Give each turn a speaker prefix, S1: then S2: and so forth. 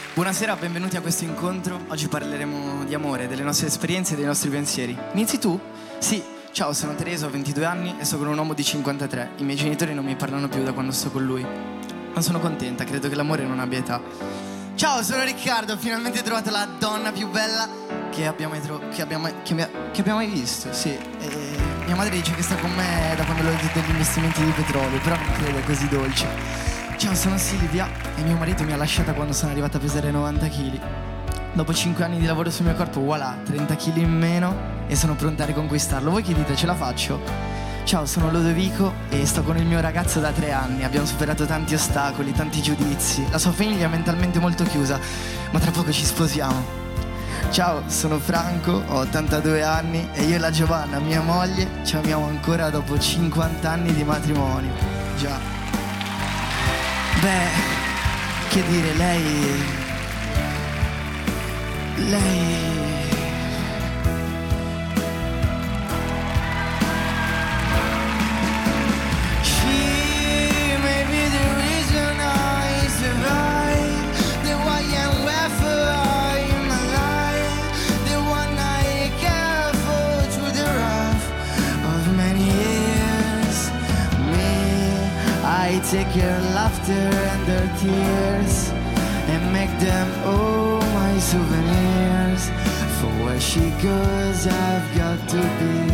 S1: Buonasera, benvenuti a questo incontro. Oggi parleremo di amore, delle nostre esperienze e dei nostri pensieri. Inizi tu? Sì, ciao, sono Teresa, ho 22 anni e sto con un uomo di 53. I miei genitori non mi parlano più da quando sto con lui. Non sono contenta, credo che l'amore non abbia età. Ciao, sono Riccardo, ho finalmente trovato la donna più bella che abbiamo mai visto, sì. E mia madre dice che sta con me da quando ho detto degli investimenti di petrolio, però non credo è così dolce. Ciao, sono Silvia e mio marito mi ha lasciata quando sono arrivata a pesare 90 kg. Dopo 5 anni di lavoro sul mio corpo, voilà, 30 kg in meno e sono pronta a riconquistarlo. Voi che dite, ce la faccio? Ciao, sono Lodovico e sto con il mio ragazzo da 3 anni. Abbiamo superato tanti ostacoli, tanti giudizi. La sua famiglia è mentalmente molto chiusa, ma tra poco ci sposiamo. Ciao, sono Franco, ho 82 anni e io e la Giovanna, mia moglie, ci amiamo ancora dopo 50 anni di matrimonio. Già. Beh, che dire, lei... She may be the reason I survive, the why and wherefore in my life, the one I care for through the rough of many years. Me, I take her laughter and her tears and make them all my souvenirs. For where she goes, I've got to be.